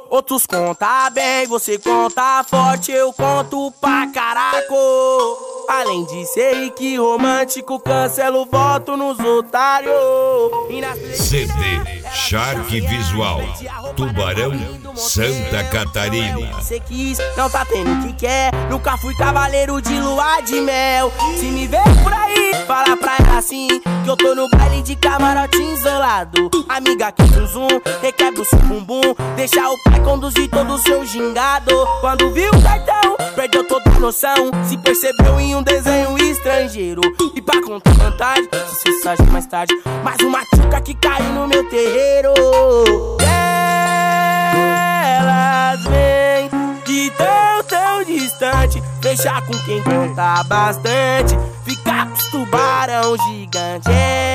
Outros conta bem, você conta forte, eu conto pra caraco. Além de ser rico romântico, cancelo o voto nos otários. CD Shark Visual, Tubarão, Santa Catarina. Você quis, não tá tendo o que quer. Nunca fui cavaleiro de lua de mel. Se me ver por aí, fala pra ela assim, que eu tô no baile de camarote isolado. Amiga que zum zum, requebra o seu bumbum, deixa o pai conduzir todo o seu gingado. Quando viu o cartão, perdeu toda a noção, se percebeu em um desenho estrangeiro. E pra contar vantagem, se você sabe mais tarde, mais uma tchuca que caiu no meu terreiro. Elas vêm de tão distante, fechar com quem conta bastante, ficar com os tubarão gigante.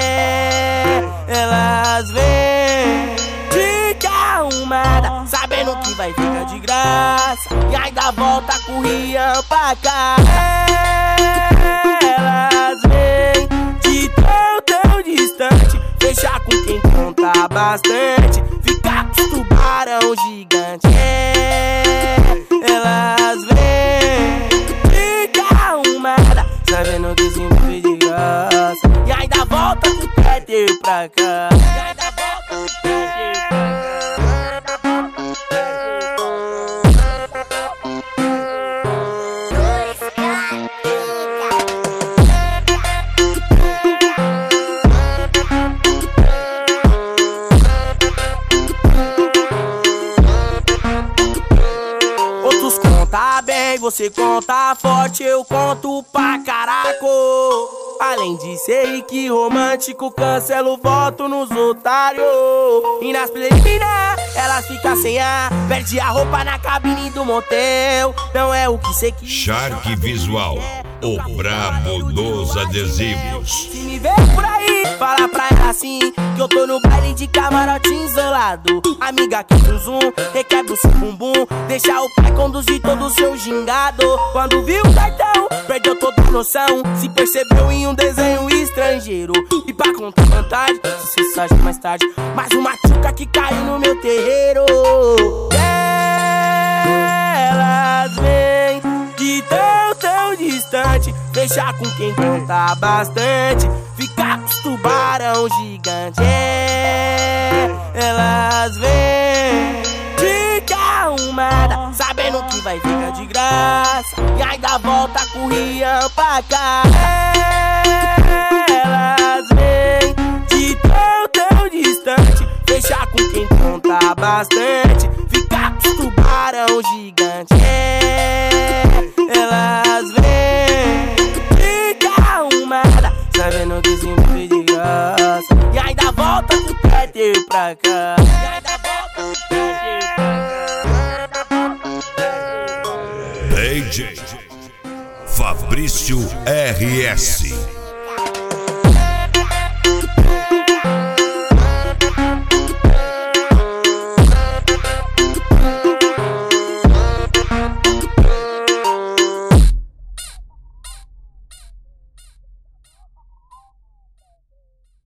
Elas vêm de arrumada, sabendo que vai ficar de graça, e ainda volta com o Rian pra cá. Elas vêm de tão distante, fechar com quem conta bastante, ficar com os tubarão gigante. Elas vêm de arrumada, sabendo que se me de graça, e ainda volta com o Peter pra cá. E ainda volta com o Peter pra cá. Outros conta bem, você conta forte, eu conto pra caraco. Além de ser rico romântico, cancelo o voto nos otários. E nas preliminar, elas ficam sem ar, perde a roupa na cabine do motel. Não é o que cê quis. Shark Visual, o brabo dos adesivos. Se me ver por aí, fala pra ela assim, que eu tô no baile de camarote isolado. Amiga que zum zum, requebra o seu bumbum, deixa o pai conduzir todo o seu gingado. Quando viu o cartão, perdeu toda a noção, se percebeu em um desenho estrangeiro. E pra contar vantagem, se você sabe mais tarde, mais uma tchuca que caiu no meu terreiro. Elas vêm de tão distante, fechar com quem conta bastante, ficar com os tubarão gigante. Elas vêm de arrumada, sabendo que vai ficar de graça, e ainda volta com o Rian pra cá. Elas vêm de tão distante, fechar com quem conta bastante, ficar com os tubarão gigante. Elas vêm de arrumada, sabendo que sempre foi de graça, e ainda volta com o Peter pra cá. E ainda volta com o Peter pra cá. DJ Fabrício RS.